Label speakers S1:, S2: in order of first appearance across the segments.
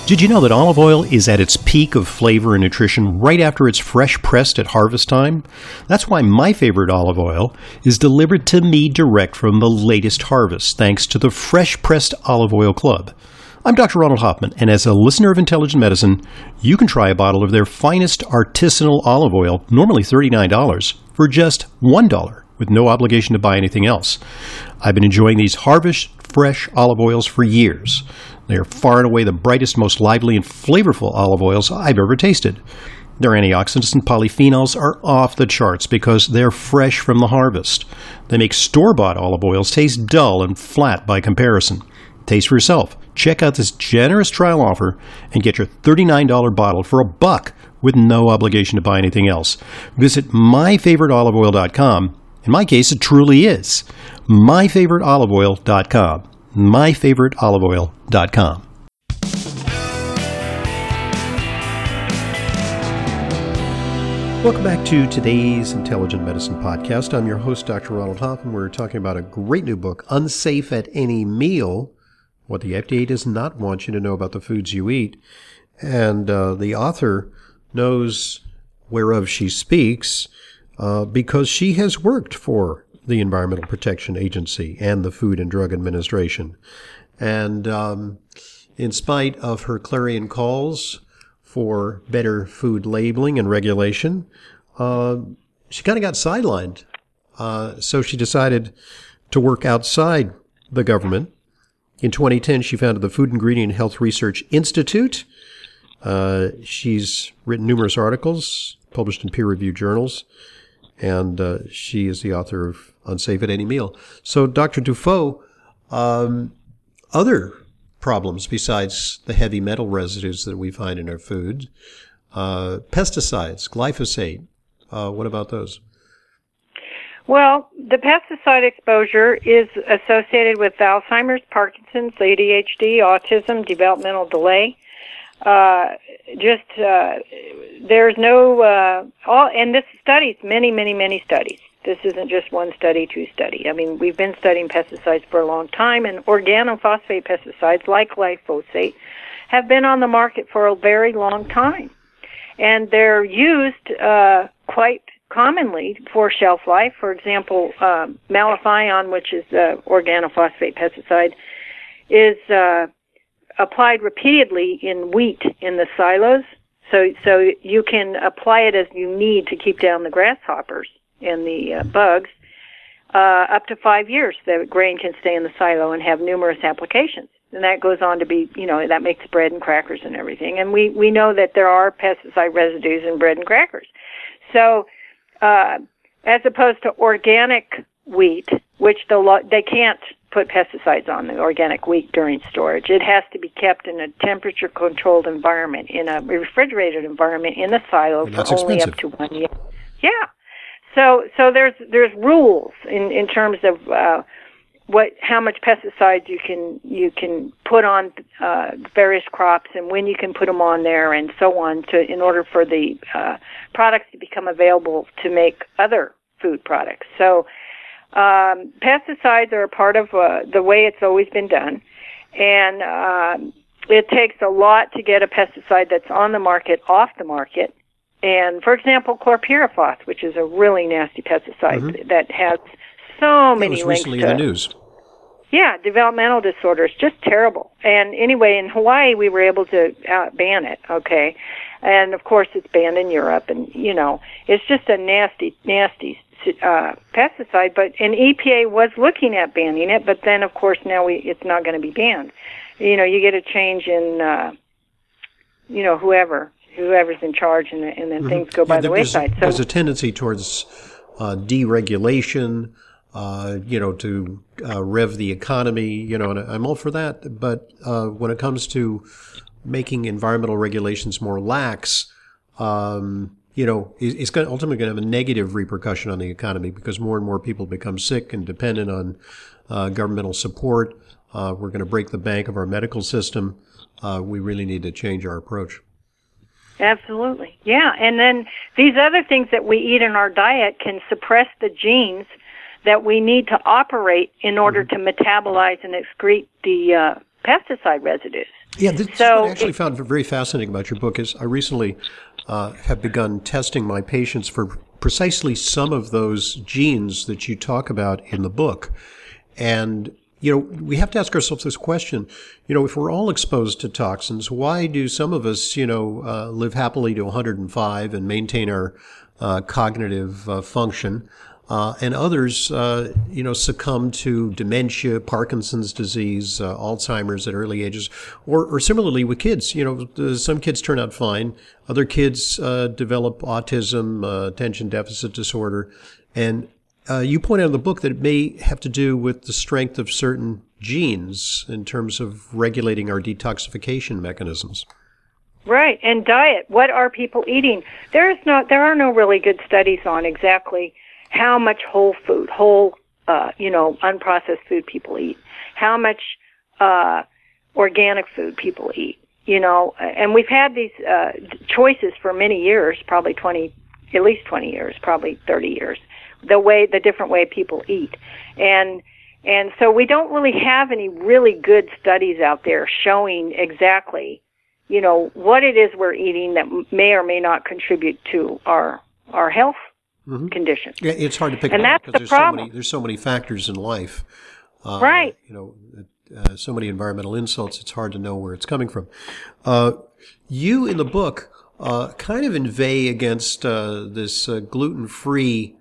S1: Did you know that olive oil is at its peak of flavor and nutrition right after it's fresh pressed at harvest time? That's why my favorite olive oil is delivered to me direct from the latest harvest, thanks to the Fresh Pressed Olive Oil Club. I'm Dr. Ronald Hoffman, and as a listener of Intelligent Medicine, you can try a bottle of their finest artisanal olive oil, normally $39, for just $1, with no obligation to buy anything else. I've been enjoying these harvest fresh olive oils for years. They are far and away the brightest, most lively, and flavorful olive oils I've ever tasted. Their antioxidants and polyphenols are off the charts because they're fresh from the harvest. They make store-bought olive oils taste dull and flat by comparison. Taste for yourself. Check out this generous trial offer and get your $39 bottle for $1 with no obligation to buy anything else. Visit myfavoriteoliveoil.com. In my case, it truly is. myfavoriteoliveoil.com. myfavoriteoliveoil.com. Welcome back to today's Intelligent Medicine Podcast. I'm your host, Dr. Ronald Hoffman. We're talking about a great new book, Unsafe at Any Meal, What the FDA Does Not Want You to Know About the Foods You Eat. And the author knows whereof she speaks because she has worked for the Environmental Protection Agency and the Food and Drug Administration. And in spite of her clarion calls for better food labeling and regulation, she kind of got sidelined. So she decided to work outside the government. In 2010, she founded the Food Ingredient Health Research Institute. She's written numerous articles, published in peer-reviewed journals, and she is the author of Unsafe at Any Meal. So, Dr. Dufault, other problems besides the heavy metal residues that we find in our food, pesticides, glyphosate, what about those?
S2: Well, the pesticide exposure is associated with Alzheimer's, Parkinson's, ADHD, autism, developmental delay. There's no, and this studies, many studies. This isn't just one study, two study. I mean, we've been studying pesticides for a long time, and organophosphate pesticides like glyphosate have been on the market for a very long time. And they're used quite commonly for shelf life. For example, malathion, which is the organophosphate pesticide, is applied repeatedly in wheat in the silos. So you can apply it as you need to keep down the grasshoppers and the bugs. Up to 5 years, the grain can stay in the silo and have numerous applications. And that goes on to be, that makes bread and crackers and everything. And we know that there are pesticide residues in bread and crackers. So as opposed to organic wheat, which they can't put pesticides on the organic wheat during storage. It has to be kept in a temperature-controlled environment, in a refrigerated environment, in a silo for only up to 1 year. Yeah. So there's rules in terms of how much pesticides you can put on various crops and when you can put them on there and so on in order for the products to become available to make other food products. So pesticides are a part of the way it's always been done, and it takes a lot to get a pesticide that's on the market off the market. And, for example, chlorpyrifos, which is a really nasty pesticide that has so many links to... It was recently in the news. Yeah, developmental disorders, just terrible. And anyway, in Hawaii, we were able to ban it, okay? And, of course, it's banned in Europe, and, it's just a nasty pesticide. But an EPA was looking at banning it, but then, of course, now it's not going to be banned. You get a change in, whoever's in charge, and then things go by the wayside. So
S1: there's a tendency towards deregulation, to rev the economy, and I'm all for that. But when it comes to making environmental regulations more lax, it's ultimately going to have a negative repercussion on the economy because more and more people become sick and dependent on governmental support. We're going to break the bank of our medical system. We really need to change our approach.
S2: Absolutely. Yeah. And then these other things that we eat in our diet can suppress the genes that we need to operate in order to metabolize and excrete the pesticide residues.
S1: Yeah, this is what I actually found very fascinating about your book is I recently have begun testing my patients for precisely some of those genes that you talk about in the book. And, we have to ask ourselves this question, if we're all exposed to toxins, why do some of us, live happily to 105 and maintain our cognitive function? And others, succumb to dementia, Parkinson's disease, Alzheimer's at early ages, or similarly with kids. Some kids turn out fine. Other kids develop autism, attention deficit disorder. And you point out in the book that it may have to do with the strength of certain genes in terms of regulating our detoxification mechanisms.
S2: Right, and diet. What are people eating? There are no really good studies on exactly how much whole food, unprocessed food people eat, how much organic food people eat, and we've had these choices for many years, probably at least 20 years, probably 30 years, the different way people eat. And so we don't really have any really good studies out there showing exactly, what it is we're eating that may or may not contribute to our health conditions.
S1: Yeah, it's hard to pick
S2: and
S1: up
S2: that's
S1: because
S2: the problem.
S1: There's so many factors in life.
S2: Right.
S1: So many environmental insults, it's hard to know where it's coming from. You, in the book, kind of inveigh against this gluten-free,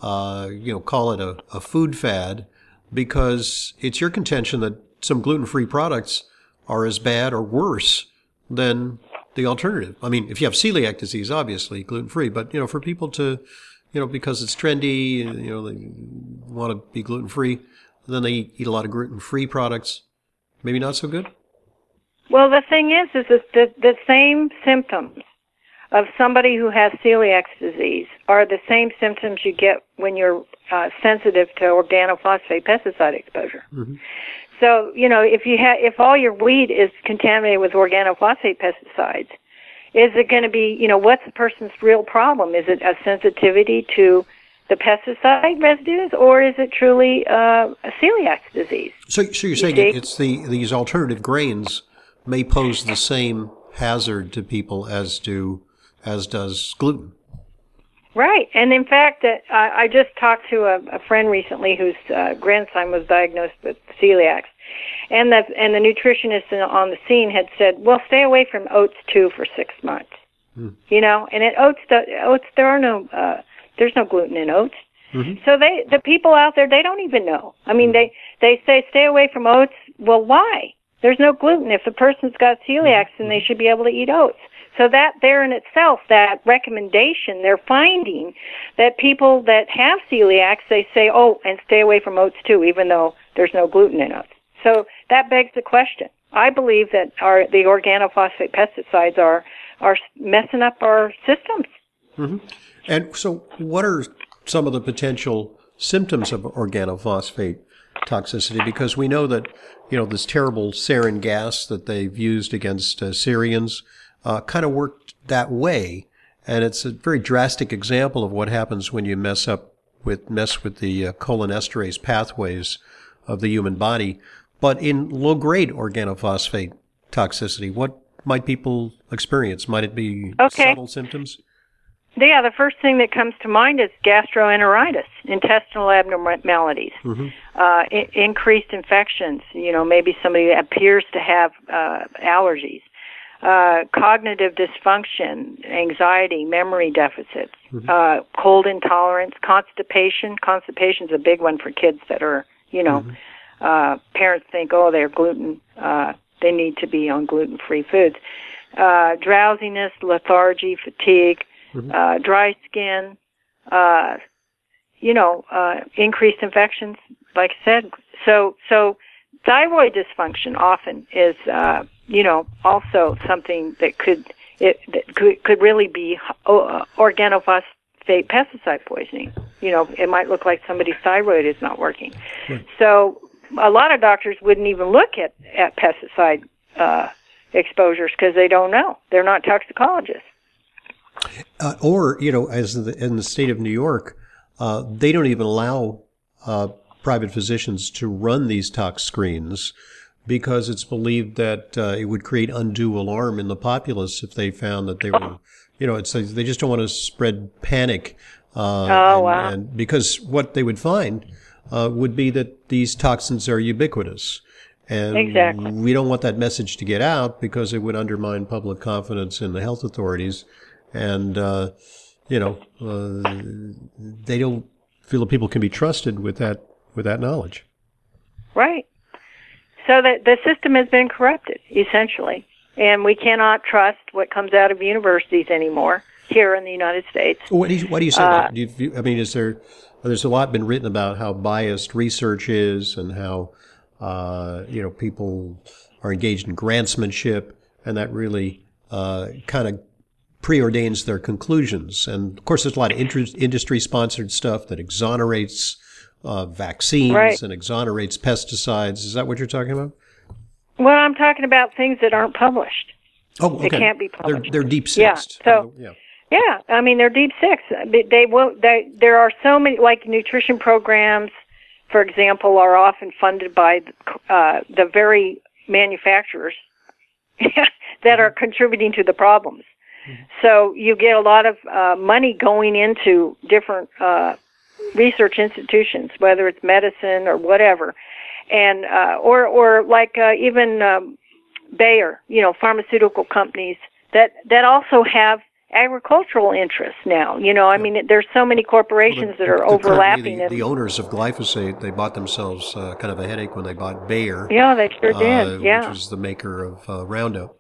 S1: call it a food fad, because it's your contention that some gluten-free products are as bad or worse than the alternative. I mean, if you have celiac disease, obviously gluten-free, but, for people to, because it's trendy, they want to be gluten-free, then they eat a lot of gluten-free products. Maybe not so good?
S2: Well, the thing is the same symptoms of somebody who has celiac disease are the same symptoms you get when you're sensitive to organophosphate pesticide exposure. Mm-hmm. So, if all your wheat is contaminated with organophosphate pesticides, is it going to be, what's the person's real problem? Is it a sensitivity to the pesticide residues, or is it truly a celiac disease?
S1: So you're saying it's these alternative grains may pose the same hazard to people as does gluten.
S2: Right, and in fact, I just talked to a friend recently whose grandson was diagnosed with celiac, and the nutritionist on the scene had said, "Well, stay away from oats too for 6 months." And in oats there's no gluten in oats. Mm-hmm. So the people out there, they don't even know. I mean, they say stay away from oats. Well, why? There's no gluten. If the person's got celiac, then they should be able to eat oats. So that there in itself, that recommendation, they're finding that people that have celiac, they say, and stay away from oats too, even though there's no gluten in oats. So that begs the question. I believe that the organophosphate pesticides are messing up our systems.
S1: Mm-hmm. And so what are some of the potential symptoms of organophosphate toxicity? Because we know that, this terrible sarin gas that they've used against Syrians kind of worked that way. And it's a very drastic example of what happens when you mess with the cholinesterase pathways of the human body. But in low-grade organophosphate toxicity, what might people experience? Might it be subtle symptoms?
S2: Yeah, the first thing that comes to mind is gastroenteritis, intestinal abnormalities, increased infections. Maybe somebody appears to have allergies, cognitive dysfunction, anxiety, memory deficits, cold intolerance, constipation. Constipation's a big one for kids that are, parents think, they're gluten. They need to be on gluten-free foods. Drowsiness, lethargy, fatigue. Dry skin, increased infections, like I said. So thyroid dysfunction often is, also something that could really be organophosphate pesticide poisoning. It might look like somebody's thyroid is not working. Right. So a lot of doctors wouldn't even look at pesticide exposures because they don't know. They're not toxicologists.
S1: Or, as in the state of New York, they don't even allow private physicians to run these tox screens because it's believed that it would create undue alarm in the populace if they found that they were, it's they just don't want to spread panic.
S2: Wow.
S1: And because what they would find would be that these toxins are ubiquitous. And
S2: exactly.
S1: we don't want that message to get out because it would undermine public confidence in the health authorities. And, they don't feel that people can be trusted with that knowledge.
S2: Right. So the system has been corrupted, essentially. And we cannot trust what comes out of universities anymore here in the United States.
S1: Why do you say that? There's a lot been written about how biased research is and how, people are engaged in grantsmanship, and that really kind of preordains their conclusions. And, of course, there's a lot of industry-sponsored stuff that exonerates vaccines
S2: right.
S1: and exonerates pesticides. Is that what you're talking about?
S2: Well, I'm talking about things that aren't published.
S1: Oh, okay.
S2: They can't be published.
S1: They're deep sixed.
S2: Yeah. So, I mean, they're deep six. There are so many, like nutrition programs, for example, are often funded by the very manufacturers that are contributing to the problems. Mm-hmm. So you get a lot of money going into different research institutions, whether it's medicine or whatever, and or like even Bayer, pharmaceutical companies that also have agricultural interests now. I mean, there's so many corporations that are overlapping.
S1: The owners of glyphosate, they bought themselves kind of a headache when they bought Bayer.
S2: Yeah, they sure did.
S1: Which is the maker of Roundup.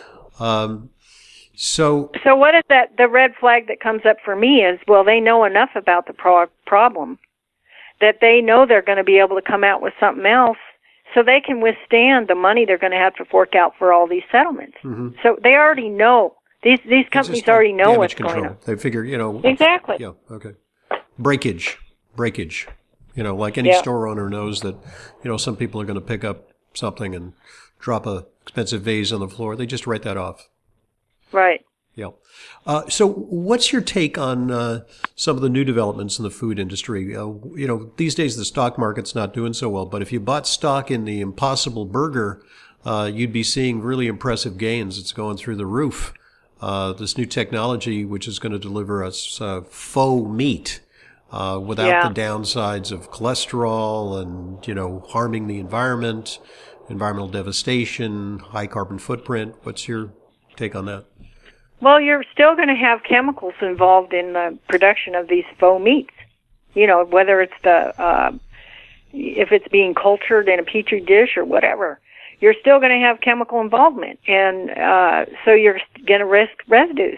S1: So
S2: what is that? The red flag that comes up for me is, well, they know enough about the problem that they know they're going to be able to come out with something else, so they can withstand the money they're going to have to fork out for all these settlements. Mm-hmm. So they already know. These companies already know what's going on.
S1: They figure,
S2: Exactly.
S1: Yeah, okay. Breakage. Like any store owner knows that, some people are going to pick up something and drop a expensive vase on the floor. They just write that off.
S2: Right.
S1: Yeah. So what's your take on some of the new developments in the food industry? These days the stock market's not doing so well, but if you bought stock in the Impossible Burger, you'd be seeing really impressive gains. It's going through the roof. This new technology, which is going to deliver us faux meat without the downsides of cholesterol and, harming the environment, environmental devastation, high carbon footprint. What's your take on that?
S2: Well, you're still going to have chemicals involved in the production of these faux meats. Whether it's if it's being cultured in a petri dish or whatever. You're still going to have chemical involvement, and so you're going to risk residues.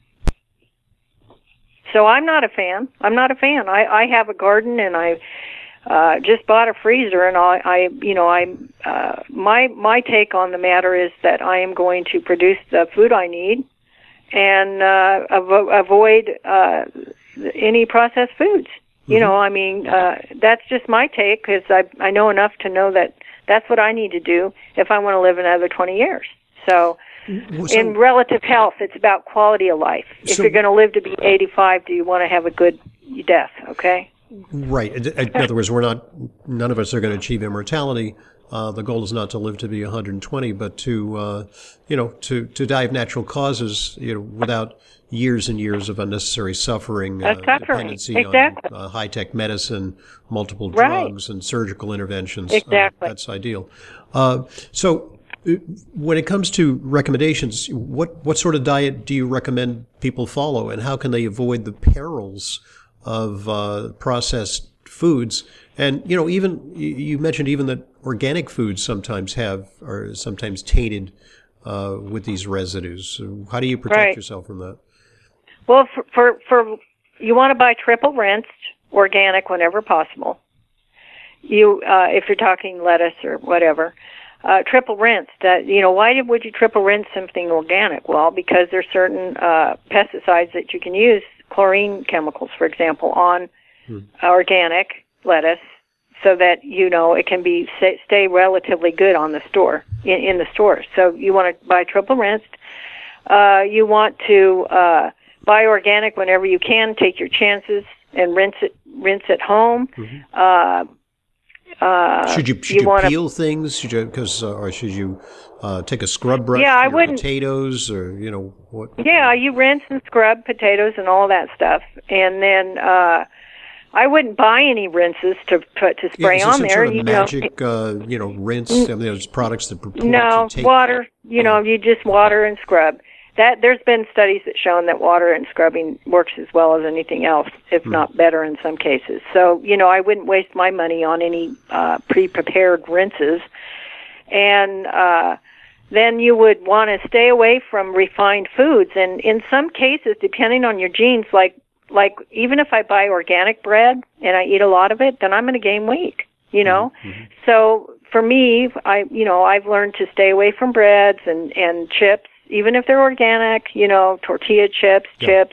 S2: So I'm not a fan. I have a garden, and I just bought a freezer, and my take on the matter is that I am going to produce the food I need and avoid any processed foods. Mm-hmm. That's just my take, because I know enough to know that that's what I need to do if I want to live another 20 years. So in relative health, it's about quality of life. If you're going to live to be 85, do you want to have a good death, okay?
S1: Right. In other words, none of us are going to achieve immortality. The goal is not to live to be 120, but to die of natural causes, without years and years of unnecessary suffering, dependency on high-tech medicine, multiple drugs, and surgical interventions.
S2: Exactly.
S1: That's ideal. So when it comes to recommendations, what sort of diet do you recommend people follow, and how can they avoid the perils of processed foods? And, even you mentioned even that organic foods sometimes are sometimes tainted with these residues. So how do you protect yourself from that?
S2: Well, for you want to buy triple rinsed organic whenever possible. If you're talking lettuce or whatever, triple rinsed. Why would you triple rinse something organic? Well, because there's certain pesticides that you can use, chlorine chemicals, for example, on organic lettuce, so that it can be stay relatively good on the store in the store. So you want to buy triple rinsed. You want to buy organic whenever you can. Take your chances and rinse at home. Mm-hmm.
S1: Should you peel things? Should you, or should you take a scrub brush to your potatoes, or what?
S2: Yeah, you rinse and scrub potatoes and all that stuff, and then I wouldn't buy any rinses to spray on there.
S1: Sort of magic, rinse. I mean, there's products that purport to take
S2: water. You just water and scrub. There's been studies that shown that water and scrubbing works as well as anything else, if not better in some cases. So, I wouldn't waste my money on any pre-prepared rinses. And then you would want to stay away from refined foods. And in some cases, depending on your genes, like even if I buy organic bread and I eat a lot of it, then I'm going to gain weight, So for me, I've learned to stay away from breads and chips, even if they're organic, tortilla chips.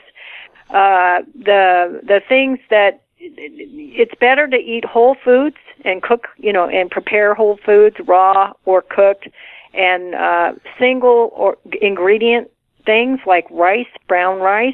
S2: The things that it's better to eat whole foods and cook, and prepare whole foods raw or cooked, and single or ingredient things like rice, brown rice,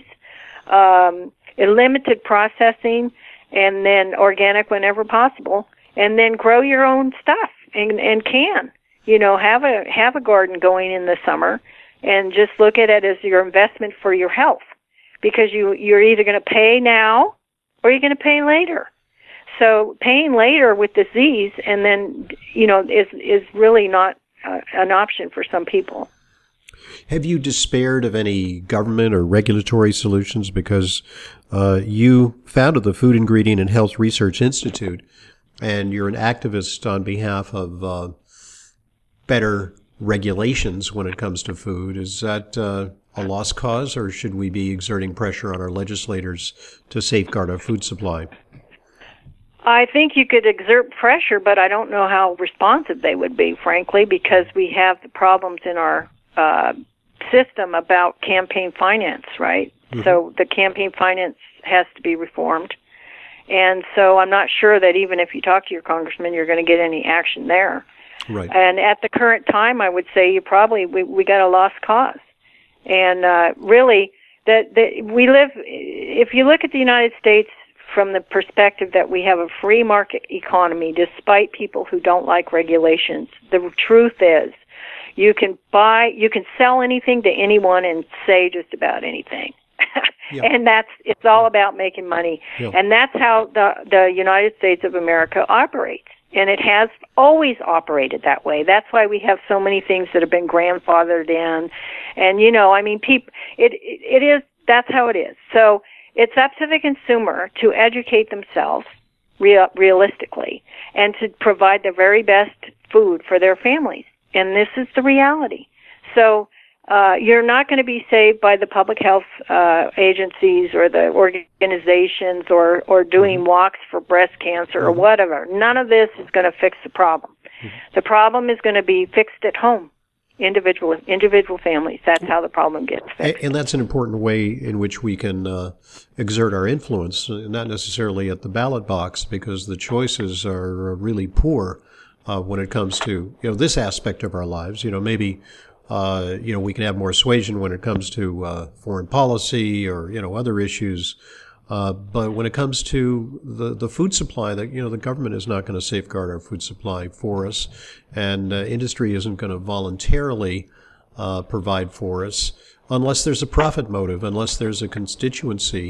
S2: limited processing, and then organic whenever possible, and then grow your own stuff and can, have a garden going in the summer. And just look at it as your investment for your health, because you're either going to pay now or you're going to pay later. So paying later with disease and then is really not an option for some people.
S1: Have you despaired of any government or regulatory solutions, because you founded the Food Ingredient and Health Research Institute, and you're an activist on behalf of better regulations when it comes to food? Is that a lost cause, or should we be exerting pressure on our legislators to safeguard our food supply?
S2: I think you could exert pressure, but I don't know how responsive they would be, frankly, because we have the problems in our system about campaign finance, right? Mm-hmm. So the campaign finance has to be reformed. And so I'm not sure that even if you talk to your congressman, you're going to get any action there.
S1: Right.
S2: And at the current time, I would say we got a lost cause. And really, we live. If you look at the United States from the perspective that we have a free market economy, despite people who don't like regulations, the truth is, you can sell anything to anyone and say just about anything. Yep. And it's all about making money. Yep. And that's how the United States of America operates. And it has always operated that way. That's why we have so many things that have been grandfathered in. And, that's how it is. So it's up to the consumer to educate themselves realistically and to provide the very best food for their families. And this is the reality. So you're not going to be saved by the public health agencies or the organizations or doing walks for breast cancer or whatever. None of this is going to fix the problem. The problem is going to be fixed at home, individual families. That's how the problem gets fixed.
S1: And that's an important way in which we can exert our influence, not necessarily at the ballot box, because the choices are really poor when it comes to this aspect of our lives. Maybe we can have more suasion when it comes to foreign policy or other issues, but when it comes to the food supply, the government is not going to safeguard our food supply for us, and industry isn't going to voluntarily provide for us unless there's a profit motive, unless there's a constituency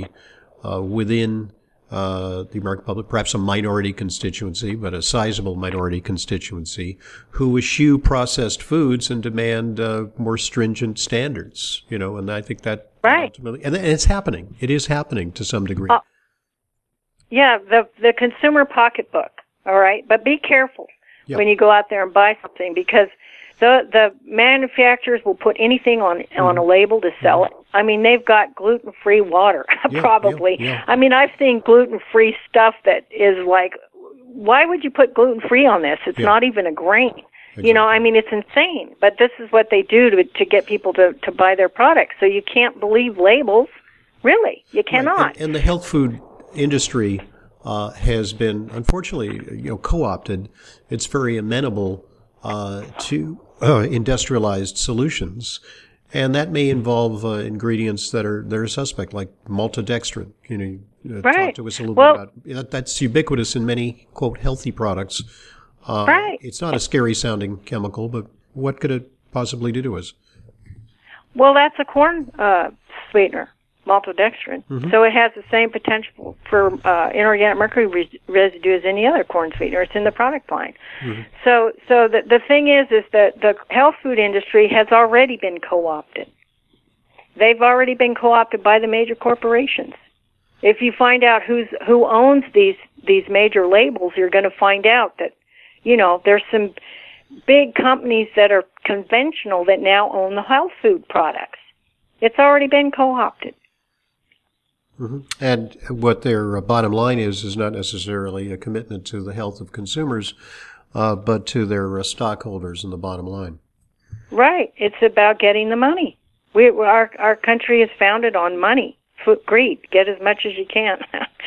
S1: within the American public, perhaps a minority constituency, but a sizable minority constituency, who eschew processed foods and demand more stringent standards. And I think that ultimately, and it's happening. It is happening to some degree.
S2: Yeah, the consumer pocketbook. All right, but be careful when you go out there and buy something, because the manufacturers will put anything on a label to sell it. I mean, they've got gluten-free water, probably.
S1: Yeah.
S2: I mean, I've seen gluten-free stuff that is like, why would you put gluten-free on this? It's not even a grain. Exactly. I mean, it's insane. But this is what they do to get people to buy their products. So you can't believe labels. Really, you cannot.
S1: Right. And the health food industry has been, unfortunately, co-opted. It's very amenable to industrialized solutions, and that may involve ingredients that are suspect, like maltodextrin. Talk to us a little bit about that's ubiquitous in many, quote, healthy products.
S2: Right.
S1: It's not a scary sounding chemical, but what could it possibly do to us?
S2: Well, that's a corn sweetener, maltodextrin.
S1: Mm-hmm.
S2: So it has the same potential for inorganic mercury residue as any other corn sweetener. It's in the product line. Mm-hmm. So the thing is that the health food industry has already been co-opted. They've already been co-opted by the major corporations. If you find out who owns these major labels, you're going to find out that, there's some big companies that are conventional that now own the health food products. It's already been co-opted.
S1: Mm-hmm. And what their bottom line is not necessarily a commitment to the health of consumers, but to their stockholders in the bottom line. Right.
S2: It's about getting the money. Our country is founded on money, greed. Get as much as you can.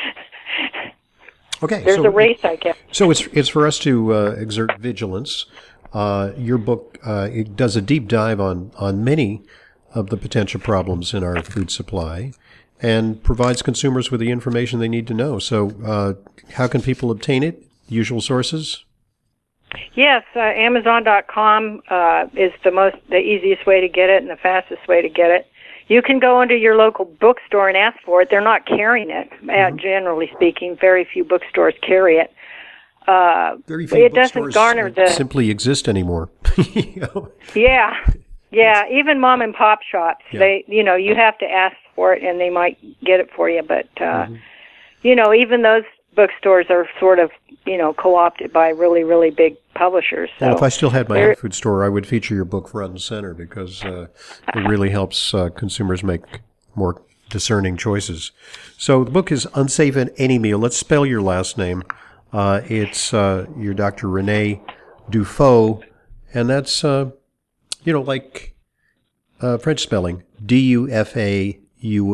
S1: Okay.
S2: There's a race, I guess.
S1: So it's for us to exert vigilance. Your book it does a deep dive on many of the potential problems in our food supply and provides consumers with the information they need to know. So how can people obtain it? Usual sources?
S2: Yes, Amazon.com is the easiest way to get it and the fastest way to get it. You can go into your local bookstore and ask for it. They're not carrying it, generally speaking. Very few bookstores carry it.
S1: Very few
S2: it doesn't garner the
S1: simply exist anymore.
S2: Yeah. Even mom and pop shops, they you have to ask for it and they might get it for you. But even those bookstores are sort of co-opted by really, really big publishers. So
S1: well, if I still had my own food store, I would feature your book front and center because it really helps consumers make more discerning choices. So the book is Unsafe at Any Meal. Let's spell your last name. It's your Dr. Renee Dufault, and that's like French spelling, Dufault.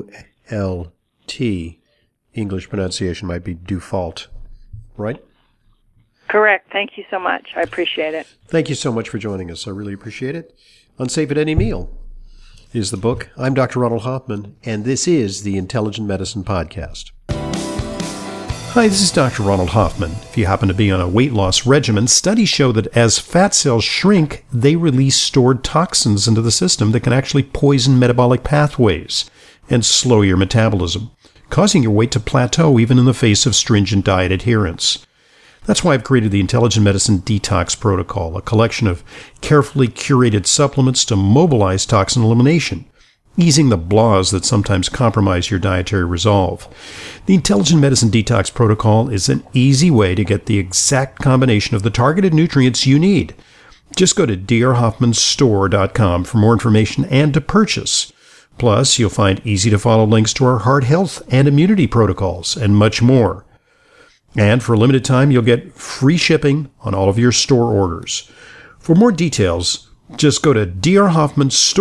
S1: English pronunciation might be Dufault, right?
S2: Correct. Thank you so much. I appreciate it.
S1: Thank you so much for joining us. I really appreciate it. Unsafe at Any Meal is the book. I'm Dr. Ronald Hoffman, and this is the Intelligent Medicine Podcast. Hi, this is Dr. Ronald Hoffman. If you happen to be on a weight loss regimen, studies show that as fat cells shrink, they release stored toxins into the system that can actually poison metabolic pathways and slow your metabolism, causing your weight to plateau even in the face of stringent diet adherence. That's why I've created the Intelligent Medicine Detox Protocol, a collection of carefully curated supplements to mobilize toxin elimination, easing the blahs that sometimes compromise your dietary resolve. The Intelligent Medicine Detox Protocol is an easy way to get the exact combination of the targeted nutrients you need. Just go to drhoffmanstore.com for more information and to purchase. Plus, you'll find easy-to-follow links to our heart health and immunity protocols and much more. And for a limited time, you'll get free shipping on all of your store orders. For more details, just go to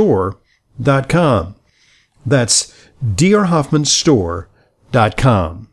S1: drhoffmanstore.com. That's drhoffmanstore.com.